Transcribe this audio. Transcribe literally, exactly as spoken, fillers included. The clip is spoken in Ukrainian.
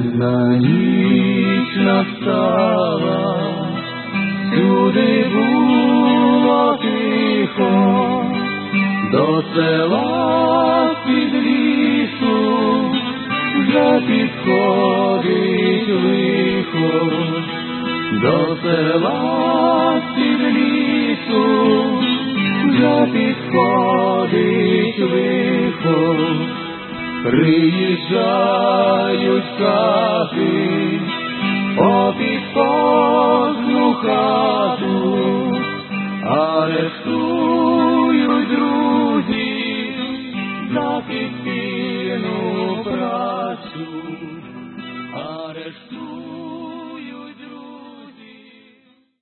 Темна ніч настала, всюди було тихо, до села з-під лісу вже підходить лихо, до села з-під лісу вже підходить лихо. Приїжджають хати, попід кожну хату, арештують друзі за підпільне